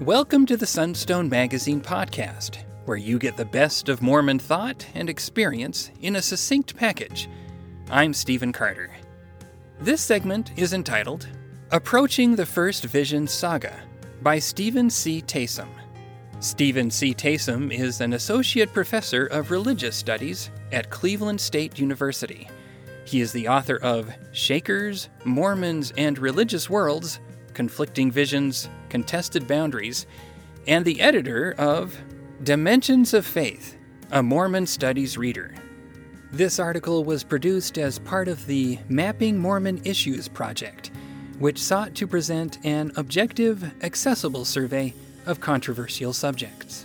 Welcome to the Sunstone Magazine podcast, where you get the best of Mormon thought and experience in a succinct package. I'm Stephen Carter. This segment is entitled Approaching the First Vision Saga by Stephen C. Taysom. Stephen C. Taysom is an associate professor of religious studies at Cleveland State University. He is the author of Shakers, Mormons, and Religious Worlds, Conflicting Visions, Contested Boundaries, and the editor of Dimensions of Faith, a Mormon Studies Reader. This article was produced as part of the Mapping Mormon Issues project, which sought to present an objective, accessible survey of controversial subjects.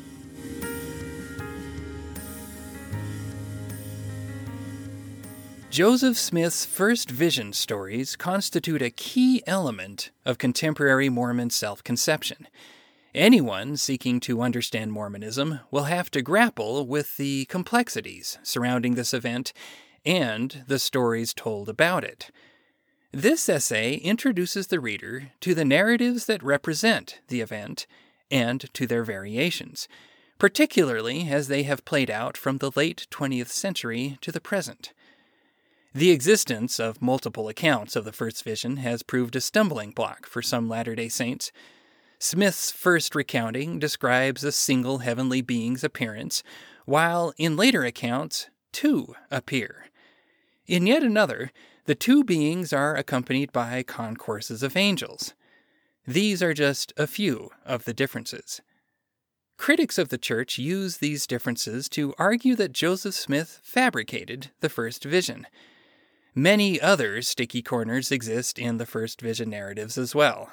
Joseph Smith's first vision stories constitute a key element of contemporary Mormon self-conception. Anyone seeking to understand Mormonism will have to grapple with the complexities surrounding this event and the stories told about it. This essay introduces the reader to the narratives that represent the event and to their variations, particularly as they have played out from the late 20th century to the present. The existence of multiple accounts of the first vision has proved a stumbling block for some Latter-day Saints. Smith's first recounting describes a single heavenly being's appearance, while in later accounts, two appear. In yet another, the two beings are accompanied by concourses of angels. These are just a few of the differences. Critics of the church use these differences to argue that Joseph Smith fabricated the first vision. Many other sticky corners exist in the first vision narratives as well.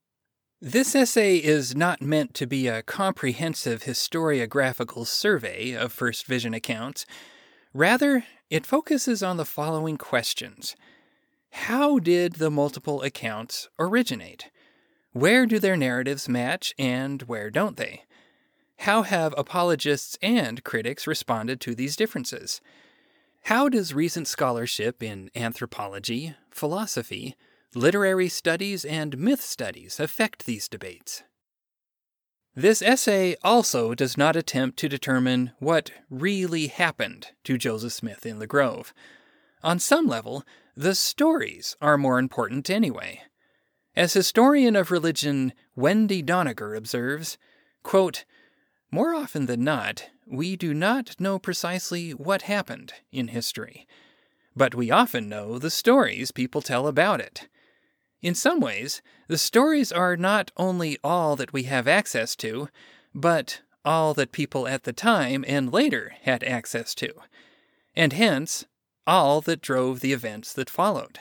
This essay is not meant to be a comprehensive historiographical survey of first vision accounts. Rather, it focuses on the following questions. How did the multiple accounts originate? Where do their narratives match and where don't they? How have apologists and critics responded to these differences? How does recent scholarship in anthropology, philosophy, literary studies, and myth studies affect these debates? This essay also does not attempt to determine what really happened to Joseph Smith in the Grove. On some level, the stories are more important anyway. As historian of religion Wendy Doniger observes, quote, "More often than not, we do not know precisely what happened in history, but we often know the stories people tell about it. In some ways, the stories are not only all that we have access to, but all that people at the time and later had access to, and hence, all that drove the events that followed.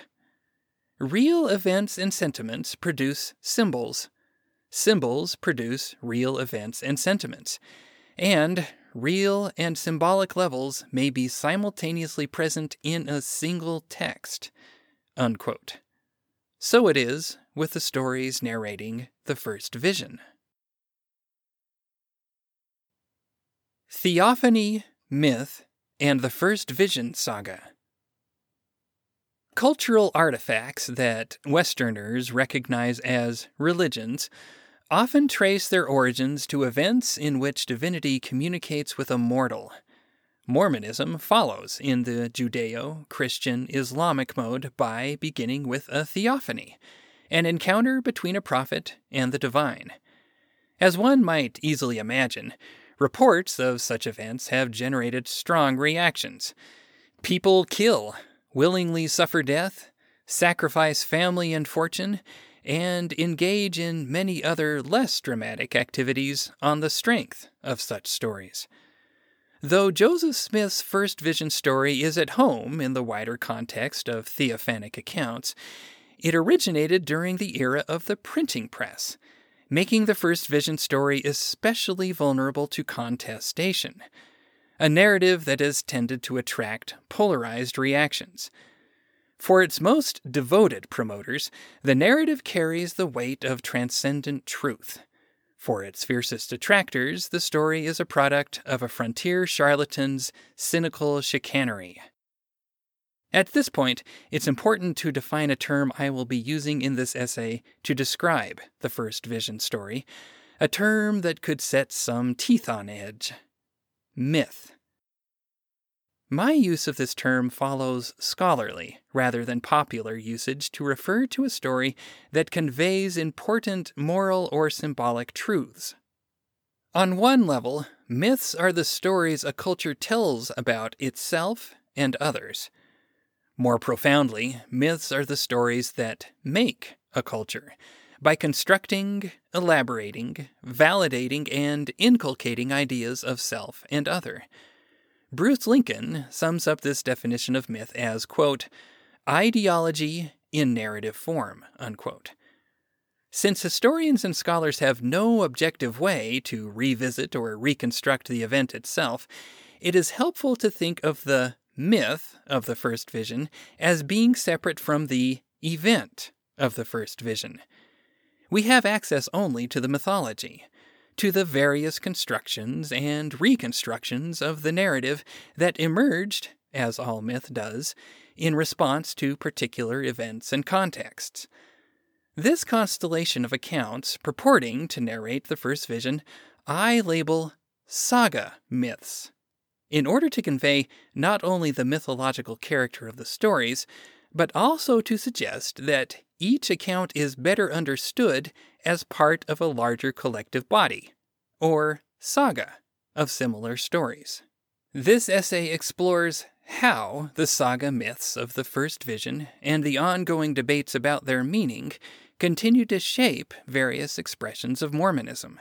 Real events and sentiments produce symbols. Symbols produce real events and sentiments, and real and symbolic levels may be simultaneously present in a single text." Unquote. So it is with the stories narrating the first vision. Theophany, Myth, and the First Vision Saga. Cultural artifacts that Westerners recognize as religions often trace their origins to events in which divinity communicates with a mortal. Mormonism follows in the Judeo-Christian Islamic mode by beginning with a theophany, an encounter between a prophet and the divine. As one might easily imagine, reports of such events have generated strong reactions. People kill, willingly suffer death, sacrifice family and fortune, and engage in many other less dramatic activities on the strength of such stories. Though Joseph Smith's first vision story is at home in the wider context of theophanic accounts, it originated during the era of the printing press, making the first vision story especially vulnerable to contestation, a narrative that has tended to attract polarized reactions. For its most devoted promoters, the narrative carries the weight of transcendent truth. For its fiercest detractors, the story is a product of a frontier charlatan's cynical chicanery. At this point, it's important to define a term I will be using in this essay to describe the first vision story, a term that could set some teeth on edge. Myth. My use of this term follows scholarly rather than popular usage to refer to a story that conveys important moral or symbolic truths. On one level, myths are the stories a culture tells about itself and others. More profoundly, myths are the stories that make a culture by constructing, elaborating, validating, and inculcating ideas of self and other. Bruce Lincoln sums up this definition of myth as, quote, ideology in narrative form, unquote. Since historians and scholars have no objective way to revisit or reconstruct the event itself, it is helpful to think of the myth of the first vision as being separate from the event of the first vision. We have access only to the mythology, to the various constructions and reconstructions of the narrative that emerged, as all myth does, in response to particular events and contexts. This constellation of accounts purporting to narrate the first vision, I label saga myths, in order to convey not only the mythological character of the stories, but also to suggest that each account is better understood as part of a larger collective body, or saga, of similar stories. This essay explores how the saga myths of the first vision and the ongoing debates about their meaning continue to shape various expressions of Mormonism.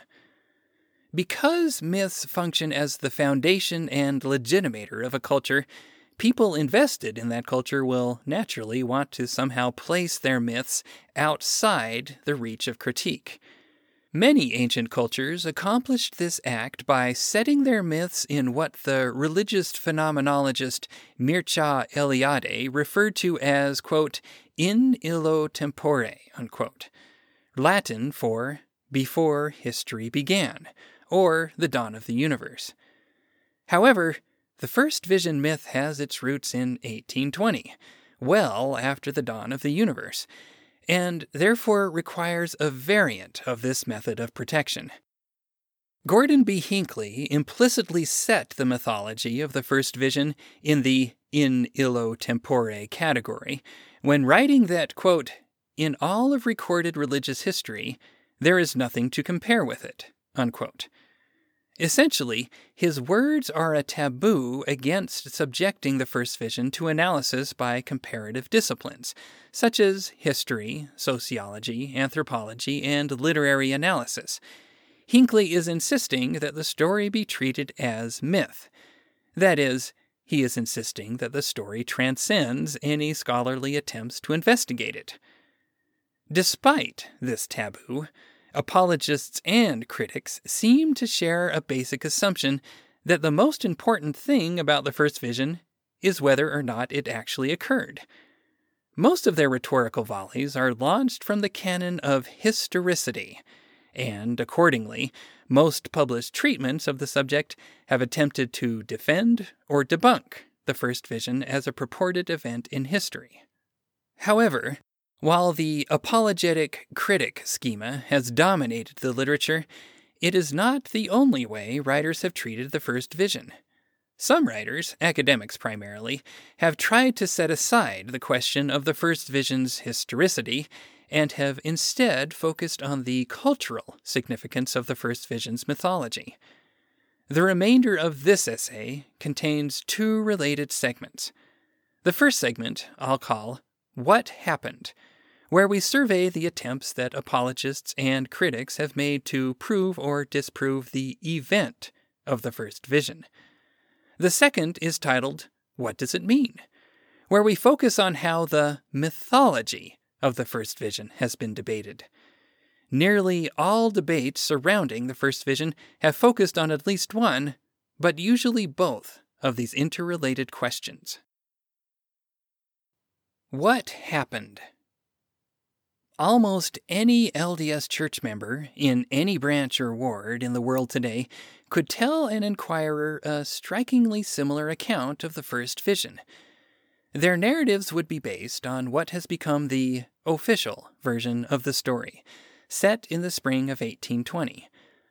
Because myths function as the foundation and legitimator of a culture, people invested in that culture will naturally want to somehow place their myths outside the reach of critique. Many ancient cultures accomplished this act by setting their myths in what the religious phenomenologist Mircea Eliade referred to as, quote, in illo tempore, unquote, Latin for before history began, or the dawn of the universe. However, the first vision myth has its roots in 1820, well after the dawn of the universe, and therefore requires a variant of this method of protection. Gordon B. Hinckley implicitly set the mythology of the first vision in the in illo tempore category when writing that, quote, in all of recorded religious history, there is nothing to compare with it, unquote. Essentially, his words are a taboo against subjecting the first vision to analysis by comparative disciplines, such as history, sociology, anthropology, and literary analysis. Hinckley is insisting that the story be treated as myth. That is, he is insisting that the story transcends any scholarly attempts to investigate it. Despite this taboo, apologists and critics seem to share a basic assumption that the most important thing about the first vision is whether or not it actually occurred. Most of their rhetorical volleys are launched from the canon of historicity, and accordingly, most published treatments of the subject have attempted to defend or debunk the first vision as a purported event in history. However, while the apologetic critic schema has dominated the literature, it is not the only way writers have treated the first vision. Some writers, academics primarily, have tried to set aside the question of the first vision's historicity and have instead focused on the cultural significance of the first vision's mythology. The remainder of this essay contains two related segments. The first segment I'll call What Happened?, where we survey the attempts that apologists and critics have made to prove or disprove the event of the first vision. The second is titled, What Does It Mean?, where we focus on how the mythology of the first vision has been debated. Nearly all debates surrounding the first vision have focused on at least one, but usually both, of these interrelated questions. What happened? Almost any LDS church member in any branch or ward in the world today could tell an inquirer a strikingly similar account of the first vision. Their narratives would be based on what has become the official version of the story, set in the spring of 1820,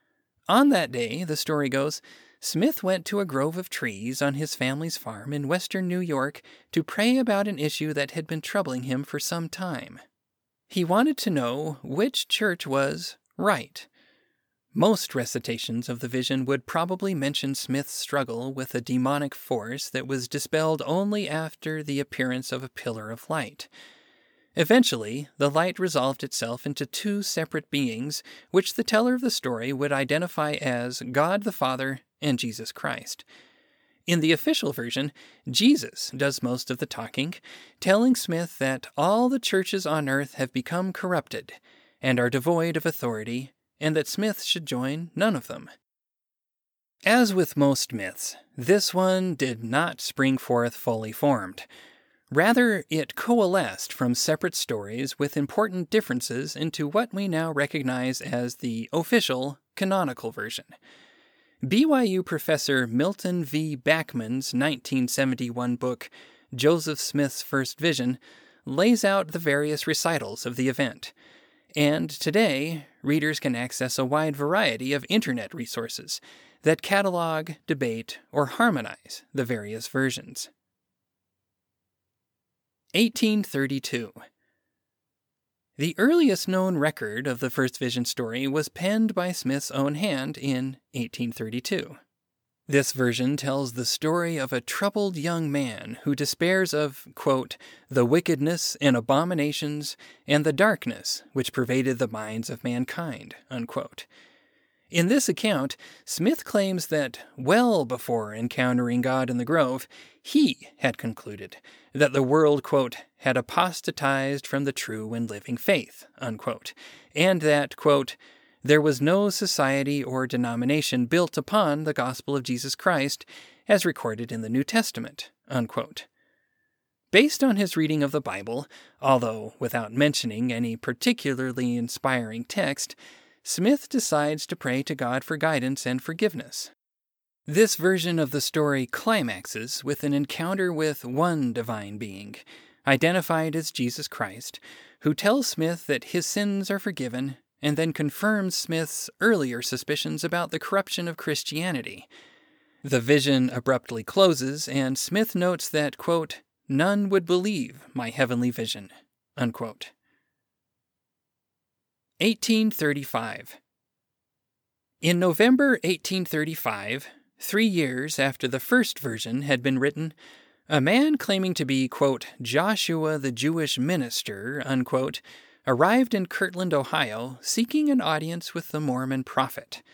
On that day, the story goes, Smith went to a grove of trees on his family's farm in western New York to pray about an issue that had been troubling him for some time. He wanted to know which church was right. Most recitations of the vision would probably mention Smith's struggle with a demonic force that was dispelled only after the appearance of a pillar of light. Eventually, the light resolved itself into two separate beings, which the teller of the story would identify as God the Father and Jesus Christ. In the official version, Jesus does most of the talking, telling Smith that all the churches on earth have become corrupted and are devoid of authority, and that Smith should join none of them. As with most myths, this one did not spring forth fully formed. Rather, it coalesced from separate stories with important differences into what we now recognize as the official, canonical version. BYU professor Milton V. Backman's 1971 book, Joseph Smith's First Vision, lays out the various recitals of the event. And today, readers can access a wide variety of internet resources that catalog, debate, or harmonize the various versions. 1832. The earliest known record of the first vision story was penned by Smith's own hand in 1832. This version tells the story of a troubled young man who despairs of, quote, the wickedness and abominations and the darkness which pervaded the minds of mankind, unquote. In this account, Smith claims that well before encountering God in the grove, he had concluded that the world, quote, had apostatized from the true and living faith, unquote, and that, quote, there was no society or denomination built upon the gospel of Jesus Christ as recorded in the New Testament, unquote. Based on his reading of the Bible, although without mentioning any particularly inspiring text, Smith decides to pray to God for guidance and forgiveness. This version of the story climaxes with an encounter with one divine being, identified as Jesus Christ, who tells Smith that his sins are forgiven and then confirms Smith's earlier suspicions about the corruption of Christianity. The vision abruptly closes, and Smith notes that, quote, none would believe my heavenly vision, unquote. 1835. In November 1835, 3 years after the first version had been written, a man claiming to be, quote, Joshua the Jewish minister, unquote, arrived in Kirtland, Ohio, seeking an audience with the Mormon prophet.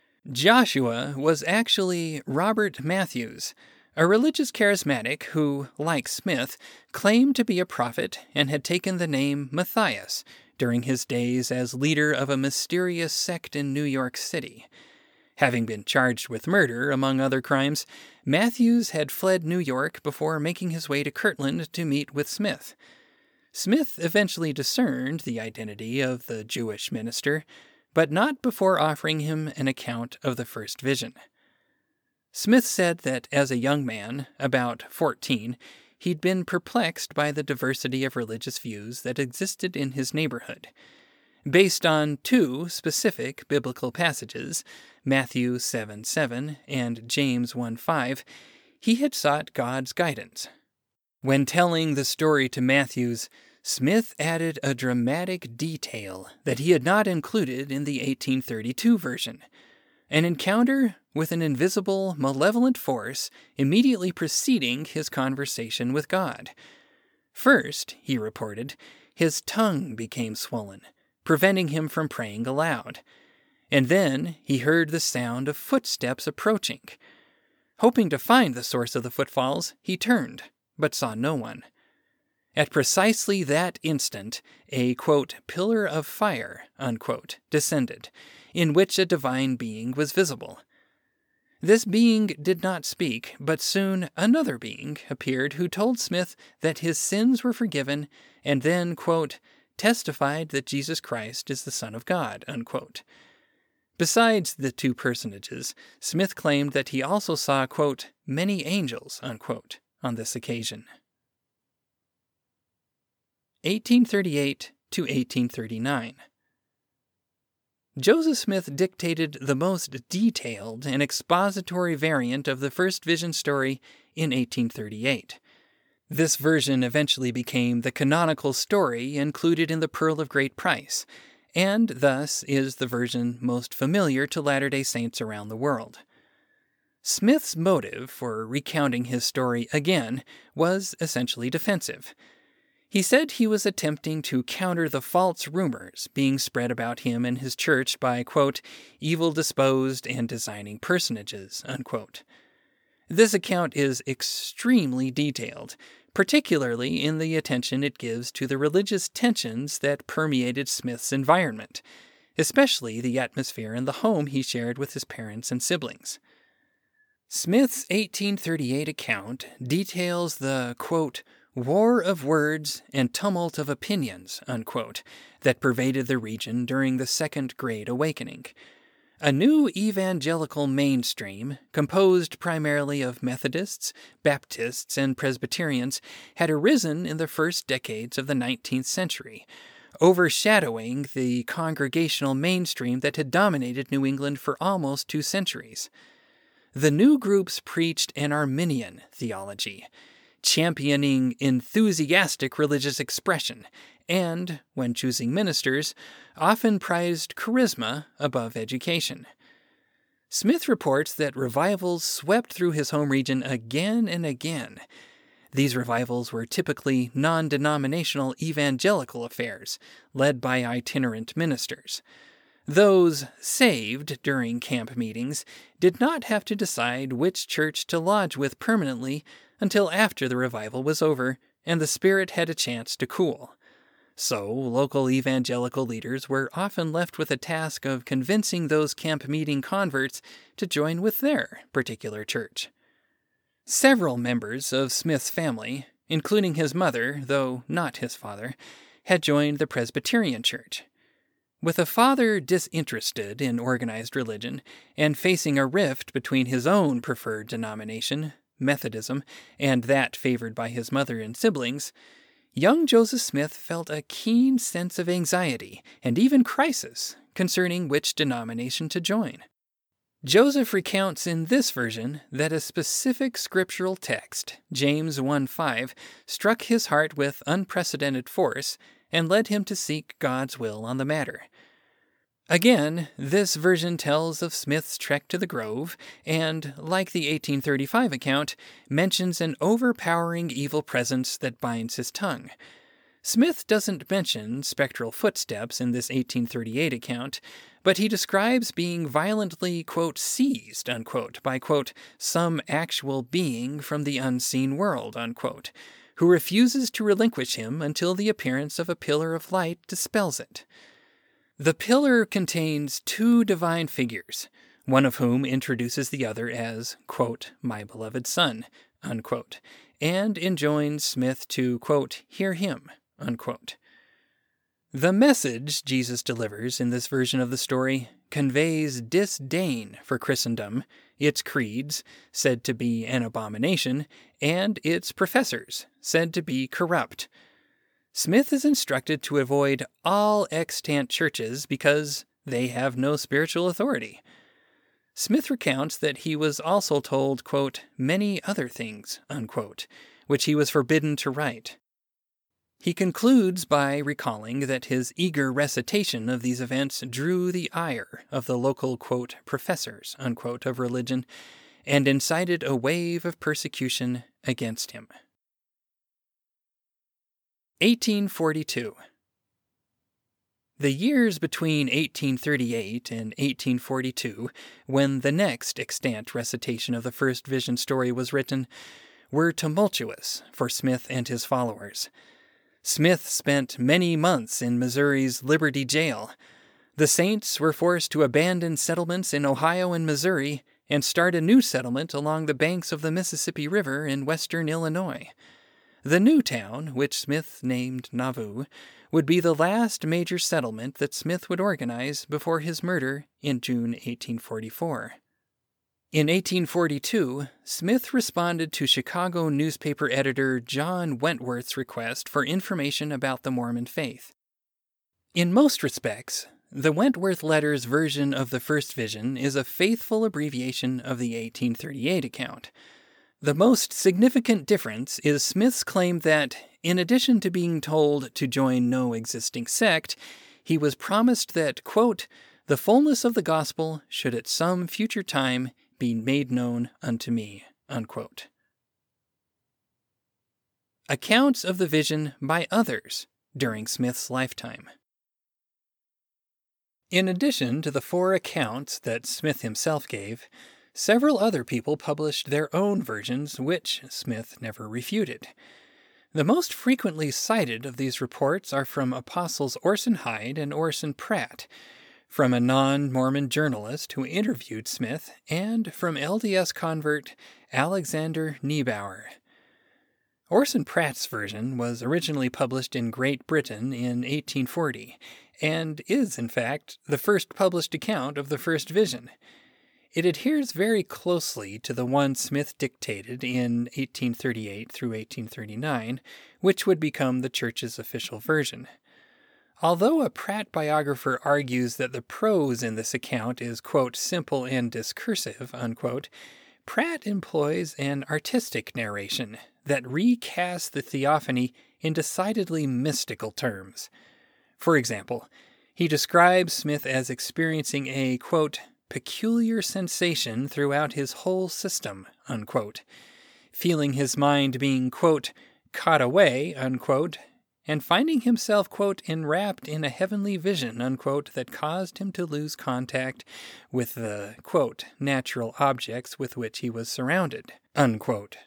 Joshua was actually Robert Matthews, a religious charismatic who, like Smith, claimed to be a prophet and had taken the name Matthias during his days as leader of a mysterious sect in New York City. Having been charged with murder, among other crimes, Matthews had fled New York before making his way to Kirtland to meet with Smith. Smith eventually discerned the identity of the Jewish minister, but not before offering him an account of the first vision. Smith said that as a young man, about 14, he'd been perplexed by the diversity of religious views that existed in his neighborhood. Based on two specific biblical passages, Matthew 7:7 and James 1:5, he had sought God's guidance. When telling the story to Matthews, Smith added a dramatic detail that he had not included in the 1832 version: an encounter with an invisible, malevolent force immediately preceding his conversation with God. First, he reported, his tongue became swollen, preventing him from praying aloud. And then he heard the sound of footsteps approaching. Hoping to find the source of the footfalls, he turned, but saw no one. At precisely that instant, a, quote, pillar of fire, unquote, descended, in which a divine being was visible. This being did not speak, but soon another being appeared who told Smith that his sins were forgiven and then, quote, testified that Jesus Christ is the Son of God, unquote. Besides the two personages, Smith claimed that he also saw, quote, many angels, unquote, on this occasion. 1838 to 1839. Joseph Smith dictated the most detailed and expository variant of the first vision story in 1838. This version eventually became the canonical story included in the Pearl of Great Price, and thus is the version most familiar to Latter-day Saints around the world. Smith's motive for recounting his story again was essentially defensive. He said he was attempting to counter the false rumors being spread about him and his church by, quote, evil-disposed and designing personages, unquote. This account is extremely detailed, particularly in the attention it gives to the religious tensions that permeated Smith's environment, especially the atmosphere in the home he shared with his parents and siblings. Smith's 1838 account details the, quote, war of words and tumult of opinions, unquote, that pervaded the region during the Second Great Awakening. A new evangelical mainstream, composed primarily of Methodists, Baptists, and Presbyterians, had arisen in the first decades of the 19th century, overshadowing the congregational mainstream that had dominated New England for almost 2 centuries. The new groups preached an Arminian theology, championing enthusiastic religious expression, and, when choosing ministers, often prized charisma above education. Smith reports that revivals swept through his home region again and again. These revivals were typically non-denominational evangelical affairs, led by itinerant ministers. Those saved during camp meetings did not have to decide which church to lodge with permanently until after the revival was over and the spirit had a chance to cool. So, local evangelical leaders were often left with the task of convincing those camp meeting converts to join with their particular church. Several members of Smith's family, including his mother, though not his father, had joined the Presbyterian Church. With a father disinterested in organized religion and facing a rift between his own preferred denomination, Methodism, and that favored by his mother and siblings, young Joseph Smith felt a keen sense of anxiety and even crisis concerning which denomination to join. Joseph recounts in this version that a specific scriptural text, James 1:5, struck his heart with unprecedented force and led him to seek God's will on the matter. Again, this version tells of Smith's trek to the grove and, like the 1835 account, mentions an overpowering evil presence that binds his tongue. Smith doesn't mention spectral footsteps in this 1838 account, but he describes being violently, quote, seized, unquote, by, quote, some actual being from the unseen world, unquote, who refuses to relinquish him until the appearance of a pillar of light dispels it. The pillar contains 2 divine figures, one of whom introduces the other as, quote, my beloved son, unquote, and enjoins Smith to, quote, hear him, unquote. The message Jesus delivers in this version of the story conveys disdain for Christendom, its creeds, said to be an abomination, and its professors, said to be corrupt. Smith is instructed to avoid all extant churches because they have no spiritual authority. Smith recounts that he was also told, quote, many other things, unquote, which he was forbidden to write. He concludes by recalling that his eager recitation of these events drew the ire of the local, quote, professors, unquote, of religion, and incited a wave of persecution against him. 1842. The years between 1838 and 1842, when the next extant recitation of the first vision story was written, were tumultuous for Smith and his followers. Smith spent many months in Missouri's Liberty Jail. The Saints were forced to abandon settlements in Ohio and Missouri and start a new settlement along the banks of the Mississippi River in western Illinois. The new town, which Smith named Nauvoo, would be the last major settlement that Smith would organize before his murder in June 1844. In 1842, Smith responded to Chicago newspaper editor John Wentworth's request for information about the Mormon faith. In most respects, the Wentworth Letters version of the first vision is a faithful abbreviation of the 1838 account. The most significant difference is Smith's claim that, in addition to being told to join no existing sect, he was promised that, quote, "the fullness of the gospel should at some future time be made known unto me," unquote. Accounts of the vision by others during Smith's lifetime. In addition to the 4 accounts that Smith himself gave, several other people published their own versions, which Smith never refuted. The most frequently cited of these reports are from Apostles Orson Hyde and Orson Pratt, from a non-Mormon journalist who interviewed Smith, and from LDS convert Alexander Niebauer. Orson Pratt's version was originally published in Great Britain in 1840, and is, in fact, the first published account of the first vision. It adheres very closely to the one Smith dictated in 1838 through 1839, which would become the Church's official version. Although a Pratt biographer argues that the prose in this account is, quote, "simple and discursive," unquote, Pratt employs an artistic narration that recasts the theophany in decidedly mystical terms. For example, he describes Smith as experiencing a, quote, "peculiar sensation throughout his whole system," unquote, feeling his mind being, quote, "caught away," unquote, and finding himself, quote, "enwrapped in a heavenly vision," unquote, that caused him to lose contact with the, quote, "natural objects with which he was surrounded," unquote.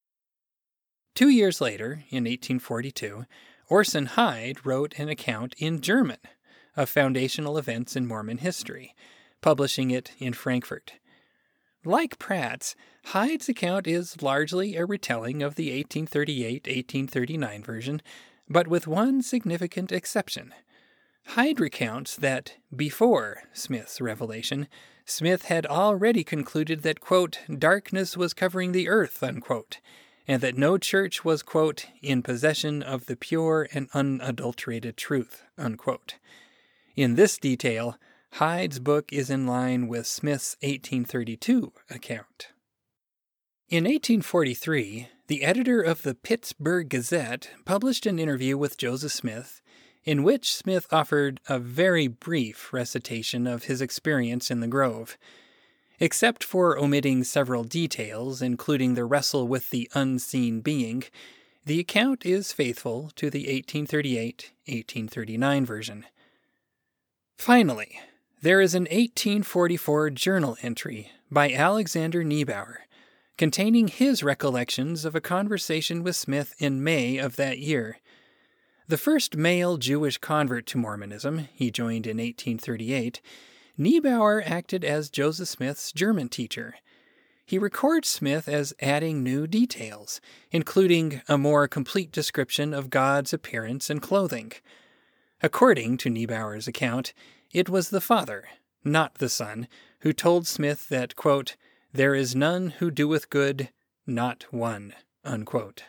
2 years later, in 1842, Orson Hyde wrote an account in German of foundational events in Mormon history, publishing it in Frankfurt. Like Pratt's, Hyde's account is largely a retelling of the 1838-1839 version, but with one significant exception. Hyde recounts that before Smith's revelation, Smith had already concluded that, quote, "darkness was covering the earth," unquote, and that no church was, quote, "in possession of the pure and unadulterated truth," unquote. In this detail, Hyde's book is in line with Smith's 1832 account. In 1843, the editor of the Pittsburgh Gazette published an interview with Joseph Smith, in which Smith offered a very brief recitation of his experience in the grove. Except for omitting several details, including the wrestle with the unseen being, the account is faithful to the 1838-1839 version. Finally, there is an 1844 journal entry by Alexander Niebauer, containing his recollections of a conversation with Smith in May of that year. The first male Jewish convert to Mormonism, he joined in 1838, Niebauer acted as Joseph Smith's German teacher. He records Smith as adding new details, including a more complete description of God's appearance and clothing. According to Niebauer's account, it was the Father, not the Son, who told Smith that, quote, "there is none who doeth good, not one," unquote.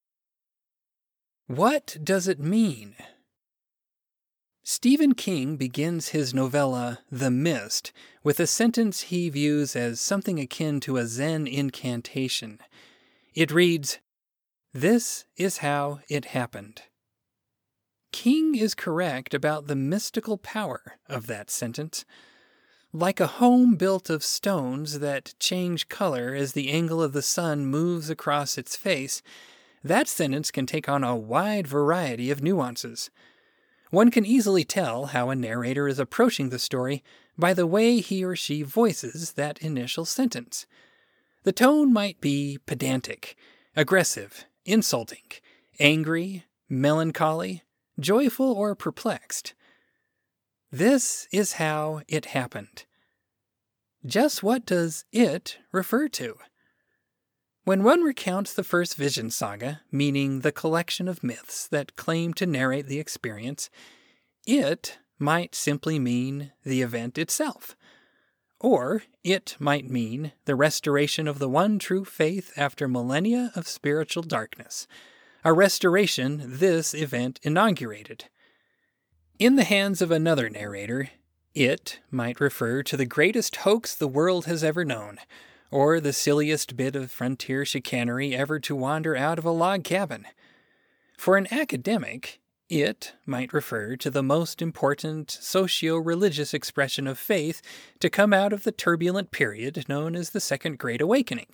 What does it mean? Stephen King begins his novella, The Mist, with a sentence he views as something akin to a Zen incantation. It reads, "This is how it happened." King is correct about the mystical power of that sentence. Like a home built of stones that change color as the angle of the sun moves across its face, that sentence can take on a wide variety of nuances. One can easily tell how a narrator is approaching the story by the way he or she voices that initial sentence. The tone might be pedantic, aggressive, insulting, angry, melancholy, joyful, or perplexed. This is how it happened. Just what does it refer to? When one recounts the first vision saga, meaning the collection of myths that claim to narrate the experience, it might simply mean the event itself. Or it might mean the restoration of the one true faith after millennia of spiritual darkness, a restoration this event inaugurated. In the hands of another narrator, It might refer to the greatest hoax the world has ever known, or the silliest bit of frontier chicanery ever to wander out of a log cabin. For an academic, it might refer to the most important socio-religious expression of faith to come out of the turbulent period known as the Second Great Awakening.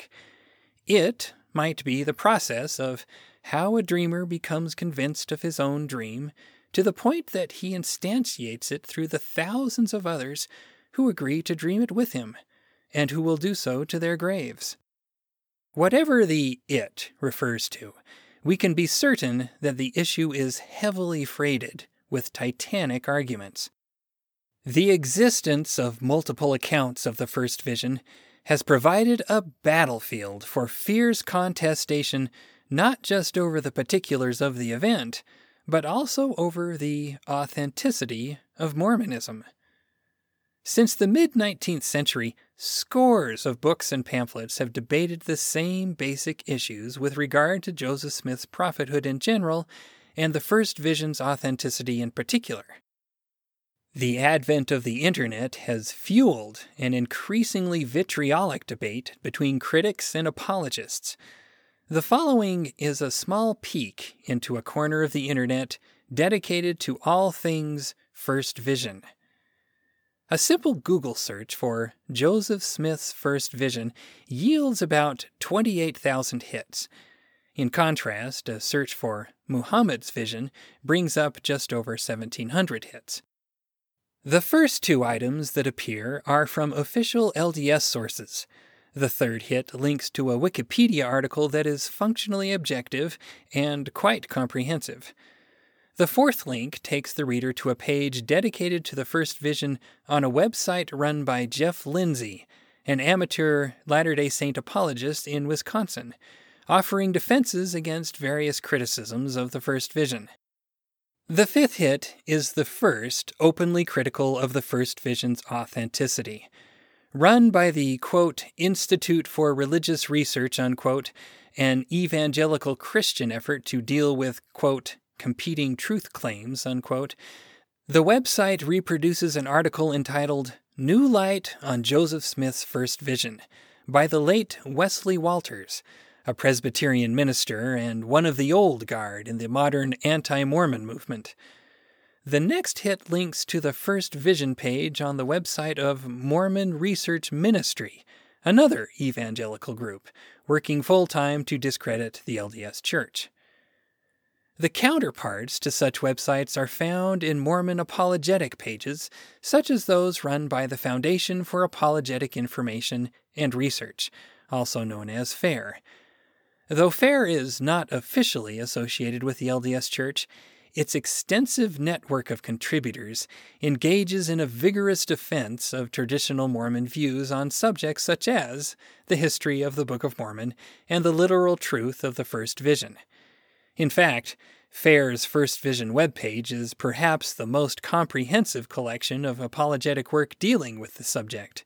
It might be the process of how a dreamer becomes convinced of his own dream to the point that he instantiates it through the thousands of others who agree to dream it with him, and who will do so to their graves. Whatever the it refers to, we can be certain that the issue is heavily freighted with titanic arguments. The existence of multiple accounts of the first vision has provided a battlefield for fierce contestation not just over the particulars of the event, but also over the authenticity of Mormonism. Since the mid-19th century, scores of books and pamphlets have debated the same basic issues with regard to Joseph Smith's prophethood in general and the first vision's authenticity in particular. The advent of the Internet has fueled an increasingly vitriolic debate between critics and apologists. The following is a small peek into a corner of the Internet dedicated to all things First Vision. A simple Google search for Joseph Smith's First Vision yields about 28,000 hits. In contrast, a search for Muhammad's Vision brings up just over 1,700 hits. The first two items that appear are from official LDS sources. The third hit links to a Wikipedia article that is functionally objective and quite comprehensive. The fourth link takes the reader to a page dedicated to the first vision on a website run by Jeff Lindsay, an amateur Latter-day Saint apologist in Wisconsin, offering defenses against various criticisms of the first vision. The fifth hit is the first openly critical of the first vision's authenticity. Run by the, quote, Institute for Religious Research, unquote, an evangelical Christian effort to deal with, quote, competing truth claims, unquote, the website reproduces an article entitled New Light on Joseph Smith's First Vision by the late Wesley Walters, a Presbyterian minister and one of the old guard in the modern anti-Mormon movement. The next hit links to the First Vision page on the website of Mormon Research Ministry, another evangelical group working full-time to discredit the LDS Church. The counterparts to such websites are found in Mormon apologetic pages, such as those run by the Foundation for Apologetic Information and Research, also known as FAIR. Though FAIR is not officially associated with the LDS Church, its extensive network of contributors engages in a vigorous defense of traditional Mormon views on subjects such as the history of the Book of Mormon and the literal truth of the First Vision. In fact, FAIR's First Vision webpage is perhaps the most comprehensive collection of apologetic work dealing with the subject.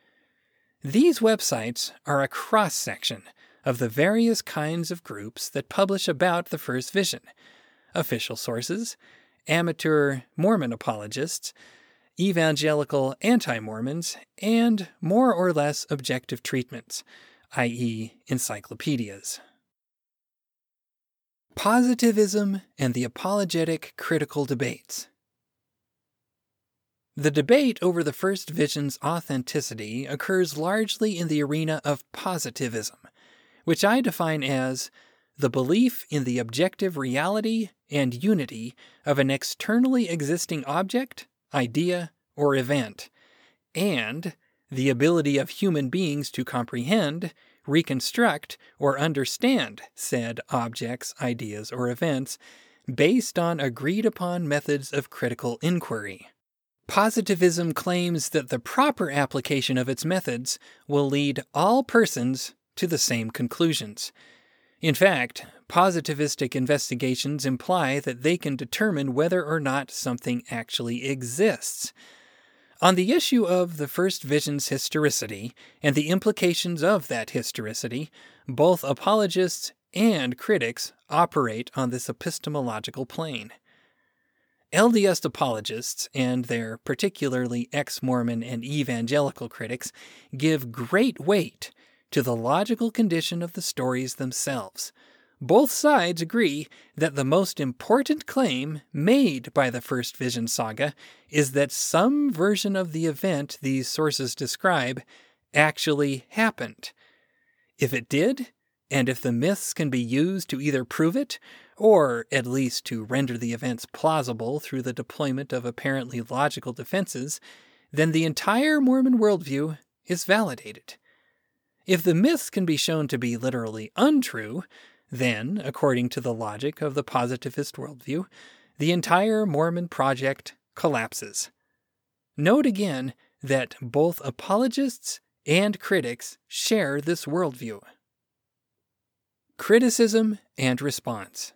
These websites are a cross-section of the various kinds of groups that publish about the First Vision: official sources, amateur Mormon apologists, evangelical anti-Mormons, and more or less objective treatments, i.e., encyclopedias. Positivism and the apologetic critical debates. The debate over the First Vision's authenticity occurs largely in the arena of positivism, which I define as the belief in the objective reality and unity of an externally existing object, idea, or event, and the ability of human beings to comprehend, reconstruct, or understand said objects, ideas, or events based on agreed-upon methods of critical inquiry. Positivism claims that the proper application of its methods will lead all persons to the same conclusions. In fact, positivistic investigations imply that they can determine whether or not something actually exists. On the issue of the First Vision's historicity and the implications of that historicity, both apologists and critics operate on this epistemological plane. LDS apologists and their particularly ex-Mormon and evangelical critics give great weight to the logical condition of the stories themselves. Both sides agree that the most important claim made by the First Vision saga is that some version of the event these sources describe actually happened. If it did, and if the myths can be used to either prove it, or at least to render the events plausible through the deployment of apparently logical defenses, then the entire Mormon worldview is validated. If the myths can be shown to be literally untrue, then, according to the logic of the positivist worldview, the entire Mormon project collapses. Note again that both apologists and critics share this worldview. Criticism and response.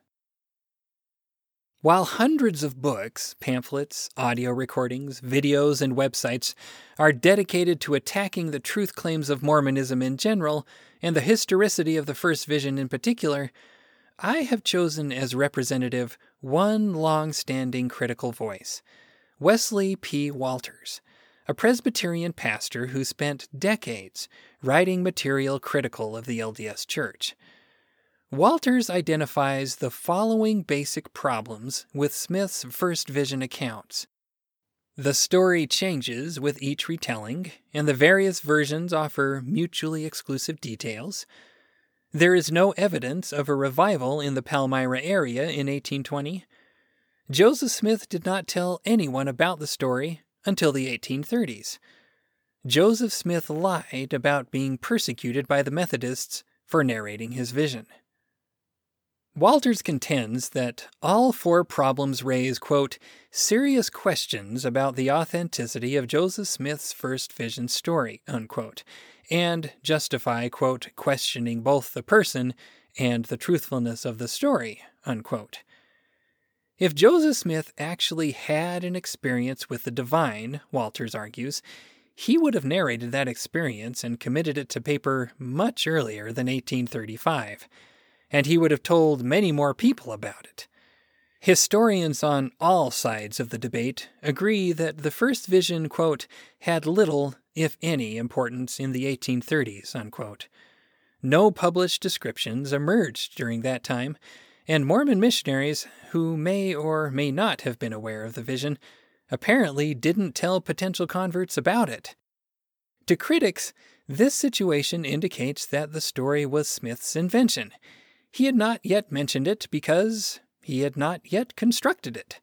While hundreds of books, pamphlets, audio recordings, videos, and websites are dedicated to attacking the truth claims of Mormonism in general, and the historicity of the First Vision in particular, I have chosen as representative one long-standing critical voice, Wesley P. Walters, a Presbyterian pastor who spent decades writing material critical of the LDS Church. Walters identifies the following basic problems with Smith's First Vision accounts. The story changes with each retelling, and the various versions offer mutually exclusive details. There is no evidence of a revival in the Palmyra area in 1820. Joseph Smith did not tell anyone about the story until the 1830s. Joseph Smith lied about being persecuted by the Methodists for narrating his vision. Walters contends that all four problems raise, quote, serious questions about the authenticity of Joseph Smith's First Vision story, unquote, and justify, quote, questioning both the person and the truthfulness of the story, unquote. If Joseph Smith actually had an experience with the divine, Walters argues, he would have narrated that experience and committed it to paper much earlier than 1835. And he would have told many more people about it. Historians on all sides of the debate agree that the First Vision, quote, had little, if any, importance in the 1830s, unquote. No published descriptions emerged during that time, and Mormon missionaries, who may or may not have been aware of the vision, apparently didn't tell potential converts about it. To critics, this situation indicates that the story was Smith's invention. He had not yet mentioned it because he had not yet constructed it.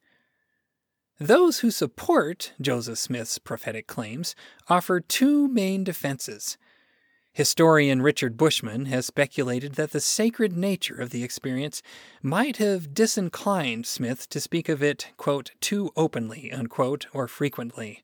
Those who support Joseph Smith's prophetic claims offer two main defenses. Historian Richard Bushman has speculated that the sacred nature of the experience might have disinclined Smith to speak of it, quote, too openly, unquote, or frequently.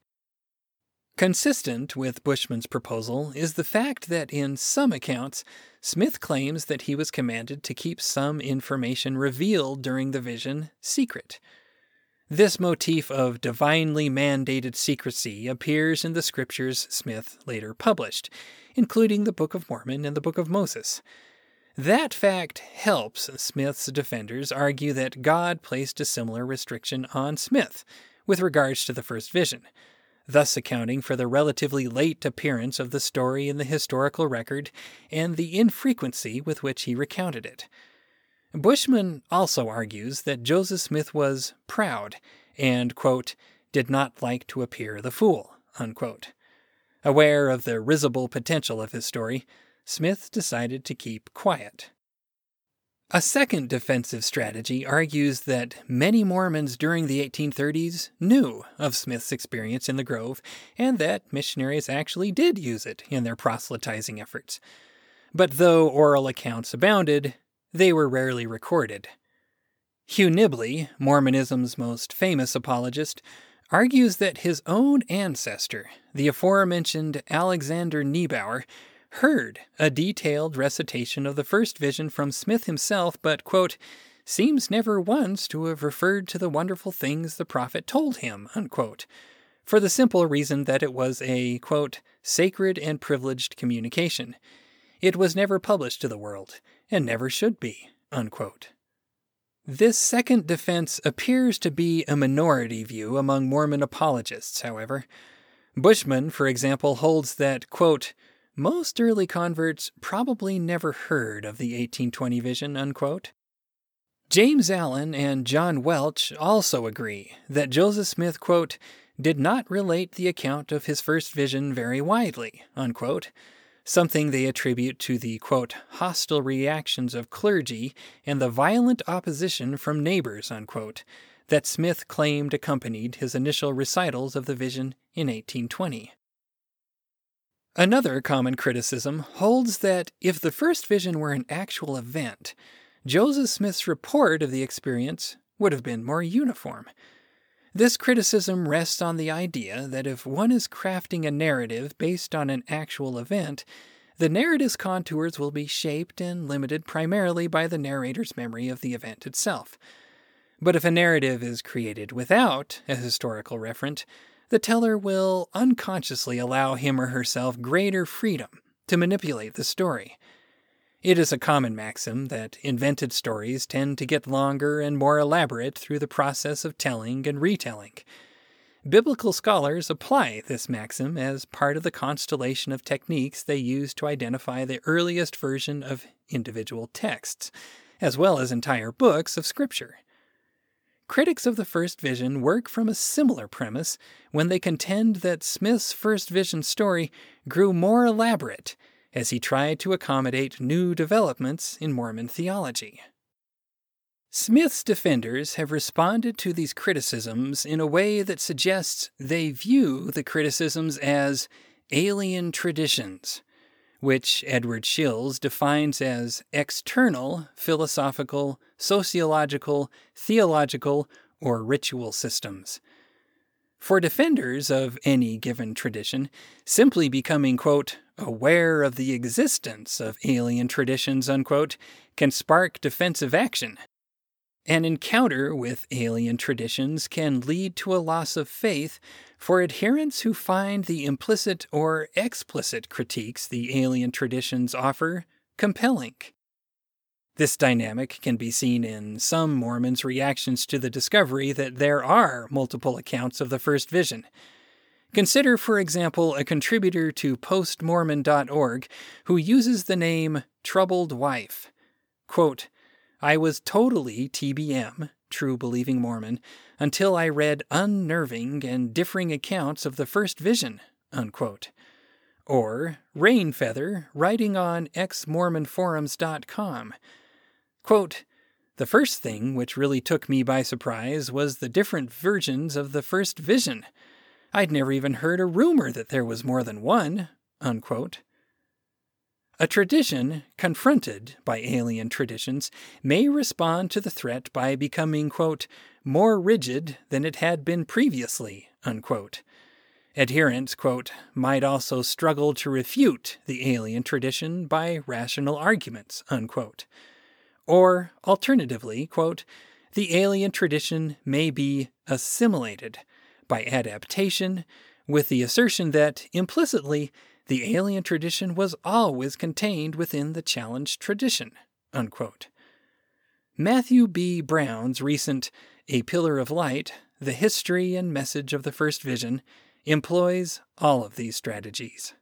Consistent with Bushman's proposal is the fact that in some accounts, Smith claims that he was commanded to keep some information revealed during the vision secret. This motif of divinely mandated secrecy appears in the scriptures Smith later published, including the Book of Mormon and the Book of Moses. That fact helps Smith's defenders argue that God placed a similar restriction on Smith with regards to the first vision, thus accounting for the relatively late appearance of the story in the historical record and the infrequency with which he recounted it. Bushman also argues that Joseph Smith was proud and, quote, did not like to appear the fool, unquote. Aware of the risible potential of his story, Smith decided to keep quiet. A second defensive strategy argues that many Mormons during the 1830s knew of Smith's experience in the Grove and that missionaries actually did use it in their proselytizing efforts. But though oral accounts abounded, they were rarely recorded. Hugh Nibley, Mormonism's most famous apologist, argues that his own ancestor, the aforementioned Alexander Niebauer, heard a detailed recitation of the first vision from Smith himself, but, quote, seems never once to have referred to the wonderful things the prophet told him, unquote, for the simple reason that it was a, quote, sacred and privileged communication. It was never published to the world, and never should be, unquote. This second defense appears to be a minority view among Mormon apologists, however. Bushman, for example, holds that, quote, most early converts probably never heard of the 1820 vision, unquote. James Allen and John Welch also agree that Joseph Smith, quote, did not relate the account of his first vision very widely, unquote, something they attribute to the, quote, hostile reactions of clergy and the violent opposition from neighbors, unquote, that Smith claimed accompanied his initial recitals of the vision in 1820. Another common criticism holds that if the first vision were an actual event, Joseph Smith's report of the experience would have been more uniform. This criticism rests on the idea that if one is crafting a narrative based on an actual event, the narrative's contours will be shaped and limited primarily by the narrator's memory of the event itself. But if a narrative is created without a historical referent, the teller will unconsciously allow him or herself greater freedom to manipulate the story. It is a common maxim that invented stories tend to get longer and more elaborate through the process of telling and retelling. Biblical scholars apply this maxim as part of the constellation of techniques they use to identify the earliest version of individual texts, as well as entire books of Scripture. Critics of the first vision work from a similar premise when they contend that Smith's first vision story grew more elaborate as he tried to accommodate new developments in Mormon theology. Smith's defenders have responded to these criticisms in a way that suggests they view the criticisms as alien traditions, which Edward Shills defines as external, philosophical, sociological, theological, or ritual systems. For defenders of any given tradition, simply becoming, quote, aware of the existence of alien traditions, unquote, can spark defensive action. An encounter with alien traditions can lead to a loss of faith for adherents who find the implicit or explicit critiques the alien traditions offer compelling. This dynamic can be seen in some Mormons' reactions to the discovery that there are multiple accounts of the first vision. Consider, for example, a contributor to postmormon.org who uses the name Troubled Wife. Quote, I was totally TBM, True Believing Mormon, until I read unnerving and differing accounts of the first vision, unquote. Or Rainfeather, writing on xmormonforums.com. Quote, the first thing which really took me by surprise was the different versions of the first vision. I'd never even heard a rumor that there was more than one, unquote. A tradition confronted by alien traditions may respond to the threat by becoming, quote, more rigid than it had been previously, unquote. Adherents, quote, might also struggle to refute the alien tradition by rational arguments, unquote. Or, alternatively, quote, the alien tradition may be assimilated by adaptation with the assertion that, implicitly, the alien tradition was always contained within the challenged tradition, unquote. Matthew B. Brown's recent A Pillar of Light, The History and Message of the First Vision, employs all of these strategies.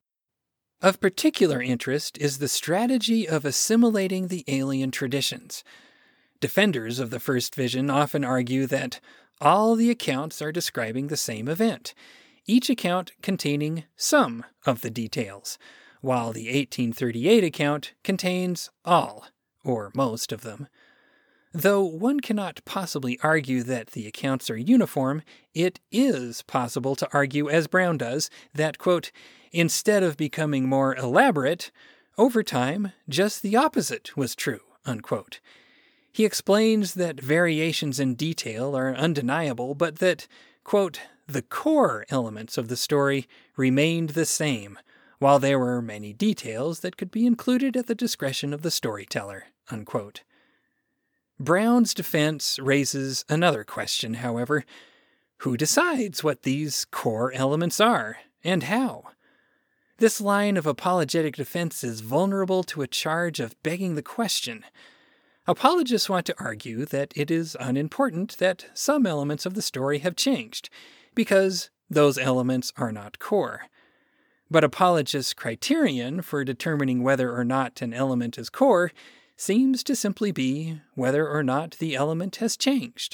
Of particular interest is the strategy of assimilating the alien traditions. Defenders of the first vision often argue that all the accounts are describing the same event, each account containing some of the details, while the 1838 account contains all, or most of them. Though one cannot possibly argue that the accounts are uniform, it is possible to argue, as Brown does, that, quote, instead of becoming more elaborate, over time, just the opposite was true, unquote. He explains that variations in detail are undeniable, but that, quote, the core elements of the story remained the same, while there were many details that could be included at the discretion of the storyteller, unquote. Brown's defense raises another question, however. Who decides what these core elements are, and how? This line of apologetic defense is vulnerable to a charge of begging the question. Apologists want to argue that it is unimportant that some elements of the story have changed, because those elements are not core. But apologists' criterion for determining whether or not an element is core seems to simply be whether or not the element has changed.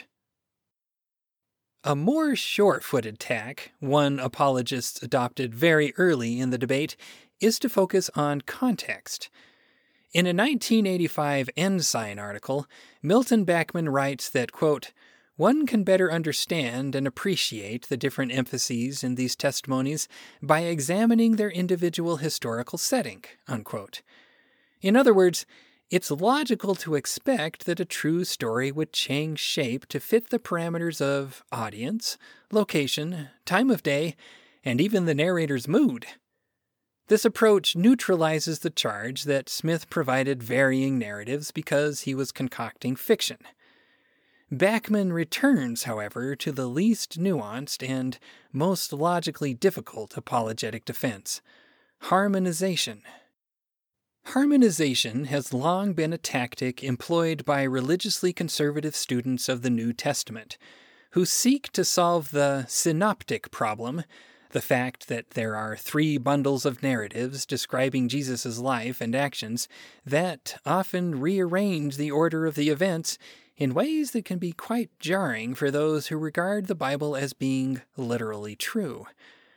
A more sure-footed tack, one apologists adopted very early in the debate, is to focus on context. In a 1985 Ensign article, Milton Bachman writes that, quote, "One can better understand and appreciate the different emphases in these testimonies by examining their individual historical setting," unquote. In other words, it's logical to expect that a true story would change shape to fit the parameters of audience, location, time of day, and even the narrator's mood. This approach neutralizes the charge that Smith provided varying narratives because he was concocting fiction. Bachman returns, however, to the least nuanced and most logically difficult apologetic defense: harmonization. Harmonization has long been a tactic employed by religiously conservative students of the New Testament, who seek to solve the synoptic problem, the fact that there are 3 bundles of narratives describing Jesus' life and actions that often rearrange the order of the events in ways that can be quite jarring for those who regard the Bible as being literally true.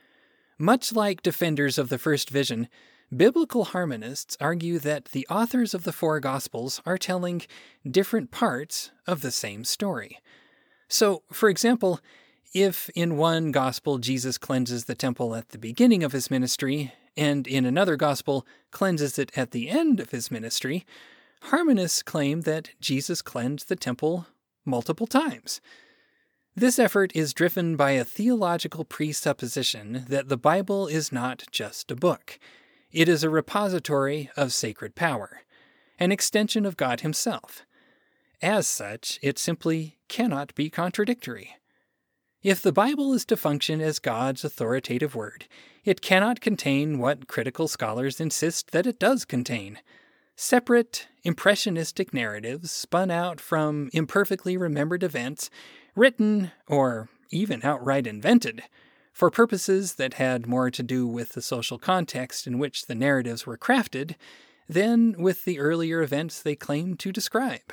Much like defenders of the first vision, biblical harmonists argue that the authors of the 4 Gospels are telling different parts of the same story. So, for example, if in one Gospel Jesus cleanses the temple at the beginning of his ministry, and in another Gospel cleanses it at the end of his ministry, harmonists claim that Jesus cleansed the temple multiple times. This effort is driven by a theological presupposition that the Bible is not just a book. It is a repository of sacred power, an extension of God himself. As such, it simply cannot be contradictory. If the Bible is to function as God's authoritative word, it cannot contain what critical scholars insist that it does contain: separate, impressionistic narratives spun out from imperfectly remembered events, written, or even outright invented, for purposes that had more to do with the social context in which the narratives were crafted than with the earlier events they claimed to describe.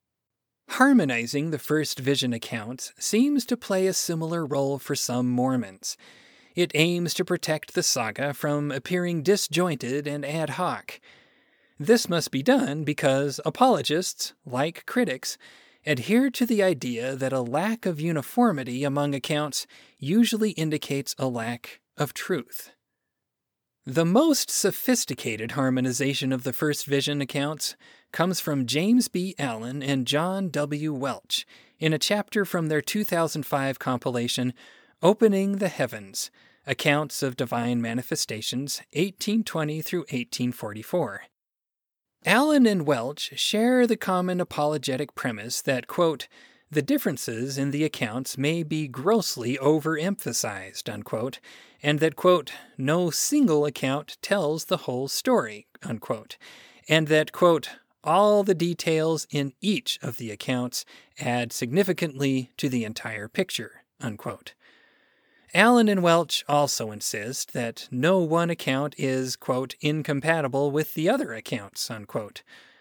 Harmonizing the first vision accounts seems to play a similar role for some Mormons. It aims to protect the saga from appearing disjointed and ad hoc. This must be done because apologists, like critics, adhere to the idea that a lack of uniformity among accounts usually indicates a lack of truth. The most sophisticated harmonization of the first vision accounts comes from James B. Allen and John W. Welch in a chapter from their 2005 compilation, Opening the Heavens, Accounts of Divine Manifestations, 1820 through 1844. Allen and Welch share the common apologetic premise that, quote, "the differences in the accounts may be grossly overemphasized," unquote, and that, quote, "no single account tells the whole story," unquote, and that, quote, "all the details in each of the accounts add significantly to the entire picture," unquote. Allen and Welch also insist that no one account is, quote, "incompatible with the other accounts," unquote.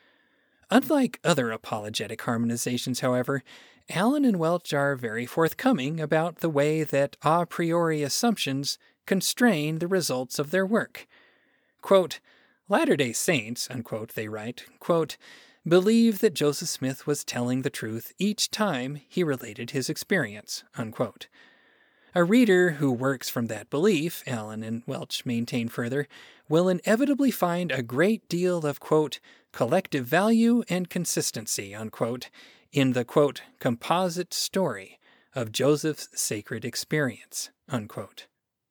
Unlike other apologetic harmonizations, however, Allen and Welch are very forthcoming about the way that a priori assumptions constrain the results of their work. Quote, "Latter-day Saints," unquote, they write, quote, "believe that Joseph Smith was telling the truth each time he related his experience," unquote. A reader who works from that belief, Allen and Welch maintain further, will inevitably find a great deal of, quote, "collective value and consistency," unquote, in the, quote, "composite story of Joseph's sacred experience," unquote.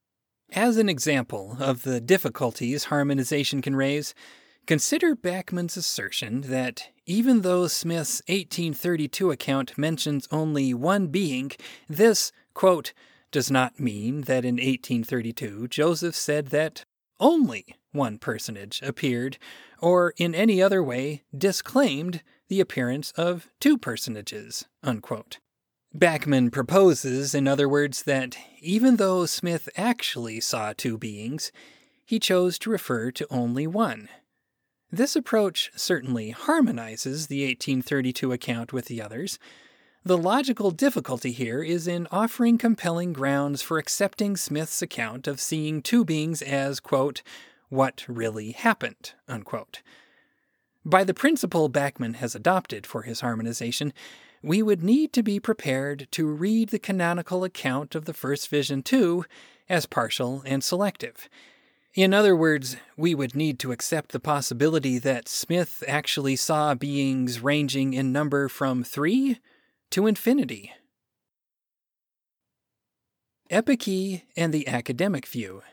As an example of the difficulties harmonization can raise, consider Bachman's assertion that even though Smith's 1832 account mentions only one being, this, quote, "does not mean that in 1832 Joseph said that only one personage appeared, or in any other way disclaimed the appearance of two personages, unquote. Bachman proposes, in other words, that even though Smith actually saw two beings, he chose to refer to only one. This approach certainly harmonizes the 1832 account with the others. The logical difficulty here is in offering compelling grounds for accepting Smith's account of seeing two beings as, quote, what really happened, unquote. By the principle Bachman has adopted for his harmonization, we would need to be prepared to read the canonical account of the first vision too as partial and selective. In other words, we would need to accept the possibility that Smith actually saw beings ranging in number from 3 to infinity. Epiche and the academic view.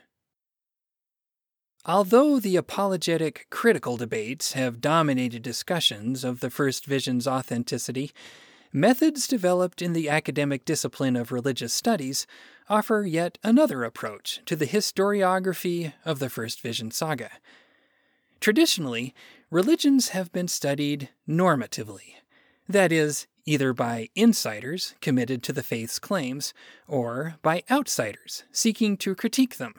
Although the apologetic critical debates have dominated discussions of the first vision's authenticity, methods developed in the academic discipline of religious studies offer yet another approach to the historiography of the first vision saga. Traditionally, religions have been studied normatively, that is, either by insiders committed to the faith's claims or by outsiders seeking to critique them.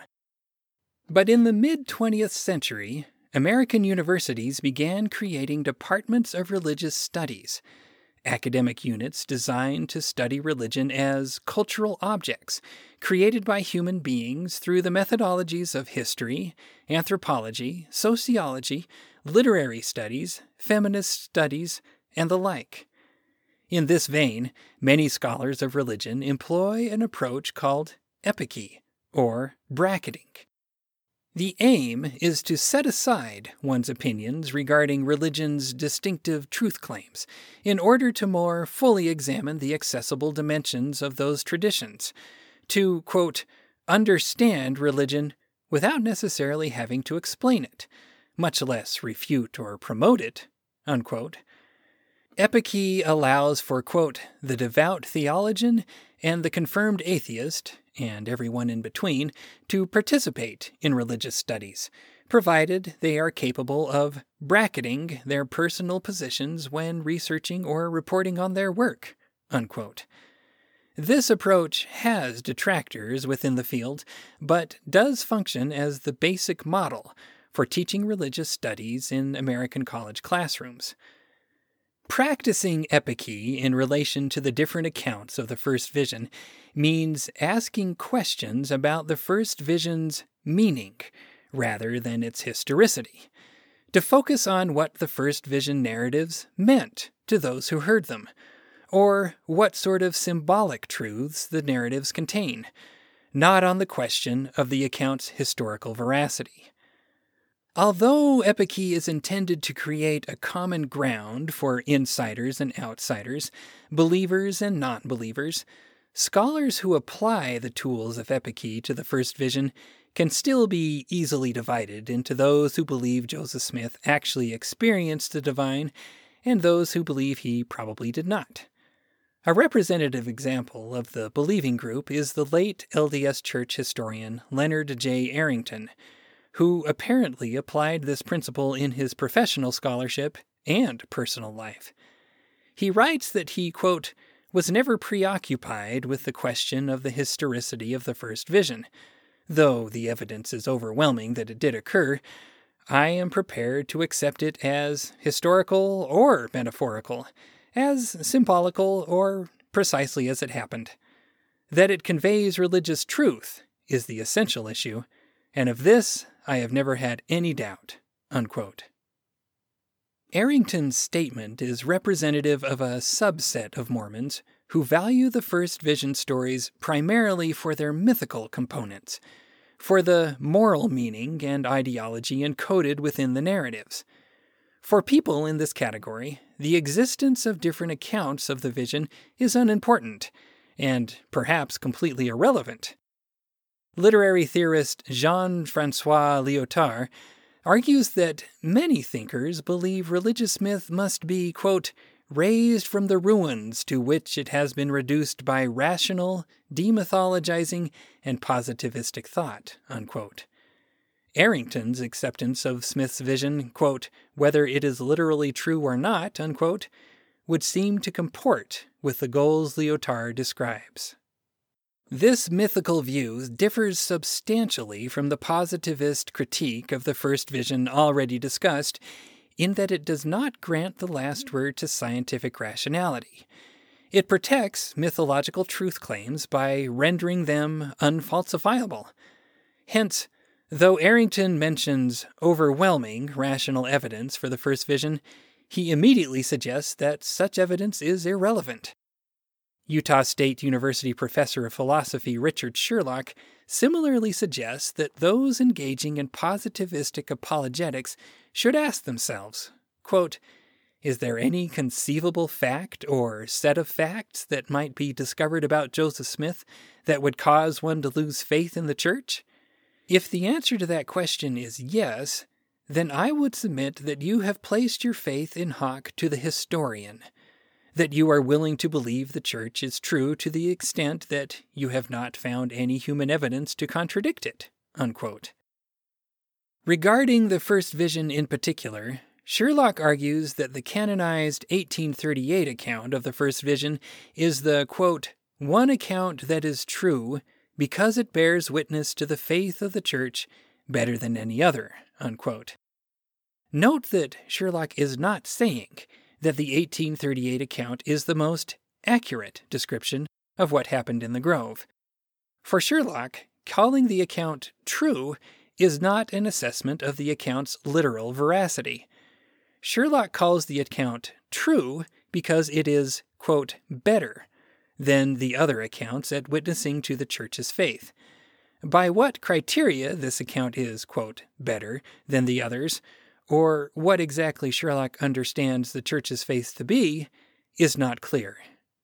But in the mid-20th century, American universities began creating departments of religious studies, academic units designed to study religion as cultural objects created by human beings through the methodologies of history, anthropology, sociology, literary studies, feminist studies, and the like. In this vein, many scholars of religion employ an approach called epiche, or bracketing. The aim is to set aside one's opinions regarding religion's distinctive truth claims in order to more fully examine the accessible dimensions of those traditions, to, quote, understand religion without necessarily having to explain it, much less refute or promote it, unquote. Epiche allows for, quote, the devout theologian and the confirmed atheist, and everyone in between, to participate in religious studies, provided they are capable of bracketing their personal positions when researching or reporting on their work, unquote. This approach has detractors within the field, but does function as the basic model for teaching religious studies in American college classrooms. Practicing epiche in relation to the different accounts of the first vision means asking questions about the first vision's meaning rather than its historicity, to focus on what the first vision narratives meant to those who heard them, or what sort of symbolic truths the narratives contain, not on the question of the account's historical veracity. Although epiche is intended to create a common ground for insiders and outsiders, believers and non-believers, scholars who apply the tools of epiche to the first vision can still be easily divided into those who believe Joseph Smith actually experienced the divine and those who believe he probably did not. A representative example of the believing group is the late LDS Church historian Leonard J. Arrington, who apparently applied this principle in his professional scholarship and personal life. He writes that he, quote, was never preoccupied with the question of the historicity of the first vision. Though the evidence is overwhelming that it did occur, I am prepared to accept it as historical or metaphorical, as symbolical or precisely as it happened. That it conveys religious truth is the essential issue, and of this I have never had any doubt, unquote. Arrington's statement is representative of a subset of Mormons who value the first vision stories primarily for their mythical components, for the moral meaning and ideology encoded within the narratives. For people in this category, the existence of different accounts of the vision is unimportant, and perhaps completely irrelevant. Literary theorist Jean-François Lyotard argues that many thinkers believe religious myth must be, quote, raised from the ruins to which it has been reduced by rational, demythologizing, and positivistic thought, unquote. Arrington's acceptance of Smith's vision, quote, whether it is literally true or not, unquote, would seem to comport with the goals Lyotard describes. This mythical view differs substantially from the positivist critique of the first vision already discussed, in that it does not grant the last word to scientific rationality. It protects mythological truth claims by rendering them unfalsifiable. Hence, though Arrington mentions overwhelming rational evidence for the first vision, he immediately suggests that such evidence is irrelevant. Utah State University professor of philosophy Richard Sherlock similarly suggests that those engaging in positivistic apologetics should ask themselves, quote, is there any conceivable fact or set of facts that might be discovered about Joseph Smith that would cause one to lose faith in the Church? If the answer to that question is yes, then I would submit that you have placed your faith in hoc to the historian, that you are willing to believe the Church is true to the extent that you have not found any human evidence to contradict it, unquote. Regarding the first vision in particular, Sherlock argues that the canonized 1838 account of the first vision is the, quote, one account that is true because it bears witness to the faith of the Church better than any other, unquote. Note that Sherlock is not saying that the 1838 account is the most accurate description of what happened in the grove. For Sherlock, calling the account true is not an assessment of the account's literal veracity. Sherlock calls the account true because it is, quote, better than the other accounts at witnessing to the Church's faith. By what criteria this account is, quote, better than the others, or what exactly Sherlock understands the Church's faith to be, is not clear.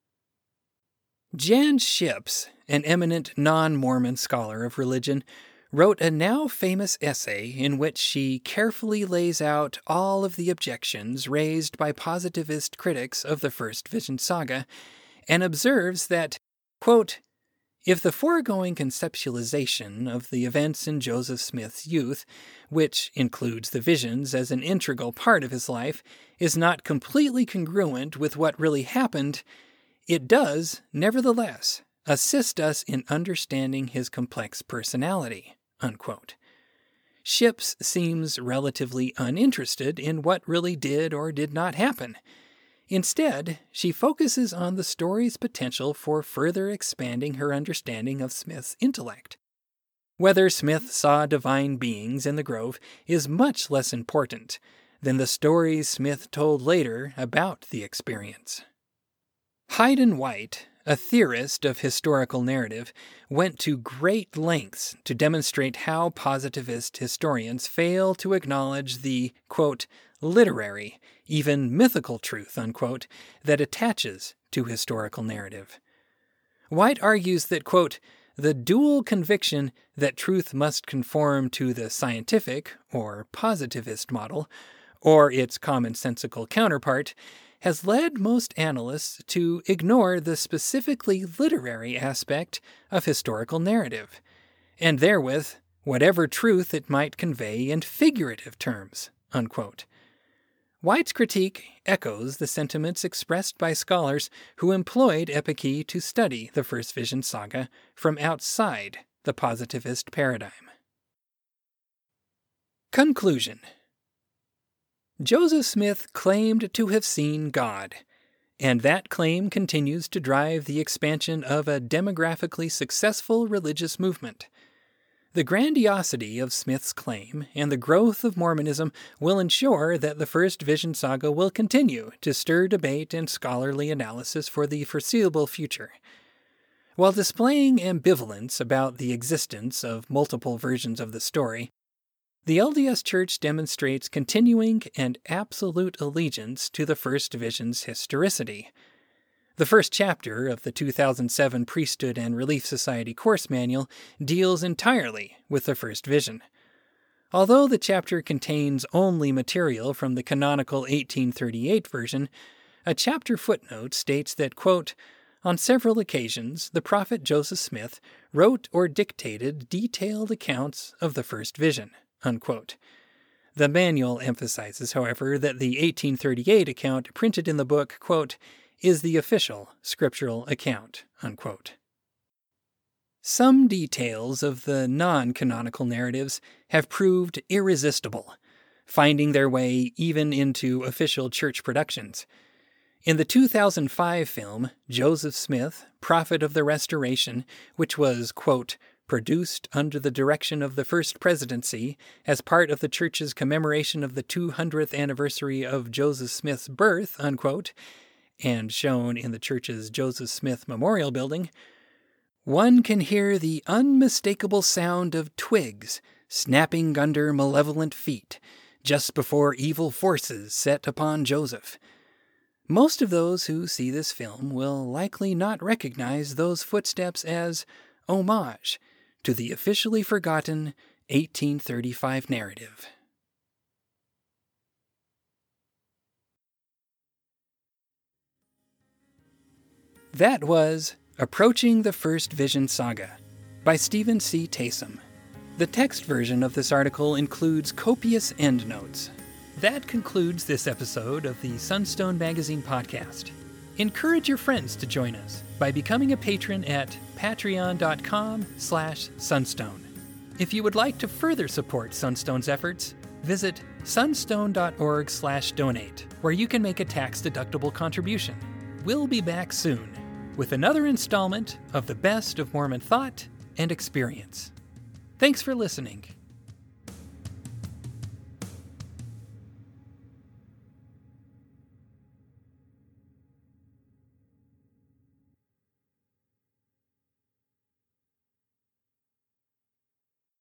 Jan Ships, an eminent non-Mormon scholar of religion, wrote a now famous essay in which she carefully lays out all of the objections raised by positivist critics of the First Vision saga, and observes that, quote, if the foregoing conceptualization of the events in Joseph Smith's youth, which includes the visions as an integral part of his life, is not completely congruent with what really happened, it does, nevertheless, assist us in understanding his complex personality, unquote. Ships seems relatively uninterested in what really did or did not happen. Instead, she focuses on the story's potential for further expanding her understanding of Smith's intellect. Whether Smith saw divine beings in the grove is much less important than the stories Smith told later about the experience. Hayden White, a theorist of historical narrative, went to great lengths to demonstrate how positivist historians fail to acknowledge the, quote, literary, even mythical truth, unquote, that attaches to historical narrative. White argues that, quote, the dual conviction that truth must conform to the scientific, or positivist model, or its commonsensical counterpart, has led most analysts to ignore the specifically literary aspect of historical narrative, and therewith whatever truth it might convey in figurative terms, unquote. White's critique echoes the sentiments expressed by scholars who employed epiche to study the First Vision saga from outside the positivist paradigm. Conclusion. Joseph Smith claimed to have seen God, and that claim continues to drive the expansion of a demographically successful religious movement. The grandiosity of Smith's claim and the growth of Mormonism will ensure that the First Vision saga will continue to stir debate and scholarly analysis for the foreseeable future. While displaying ambivalence about the existence of multiple versions of the story, the LDS Church demonstrates continuing and absolute allegiance to the First Vision's historicity. The first chapter of the 2007 Priesthood and Relief Society course manual deals entirely with the First Vision. Although the chapter contains only material from the canonical 1838 version, a chapter footnote states that, quote, on several occasions, the prophet Joseph Smith wrote or dictated detailed accounts of the First Vision, unquote. The manual emphasizes, however, that the 1838 account printed in the book, quote, is the official scriptural account, unquote. Some details of the non-canonical narratives have proved irresistible, finding their way even into official church productions. In the 2005 film, Joseph Smith, Prophet of the Restoration, which was, quote, produced under the direction of the First Presidency as part of the Church's commemoration of the 200th anniversary of Joseph Smith's birth, unquote, and shown in the Church's Joseph Smith Memorial Building, one can hear the unmistakable sound of twigs snapping under malevolent feet just before evil forces set upon Joseph. Most of those who see this film will likely not recognize those footsteps as homage to the officially forgotten 1835 narrative. That was Approaching the First Vision Saga by Stephen C. Taysom. The text version of this article includes copious endnotes. That concludes this episode of the Sunstone Magazine podcast. Encourage your friends to join us by becoming a patron at patreon.com/sunstone. If you would like to further support Sunstone's efforts, visit sunstone.org/donate, where you can make a tax-deductible contribution. We'll be back soon with another installment of the best of Mormon thought and experience. Thanks for listening.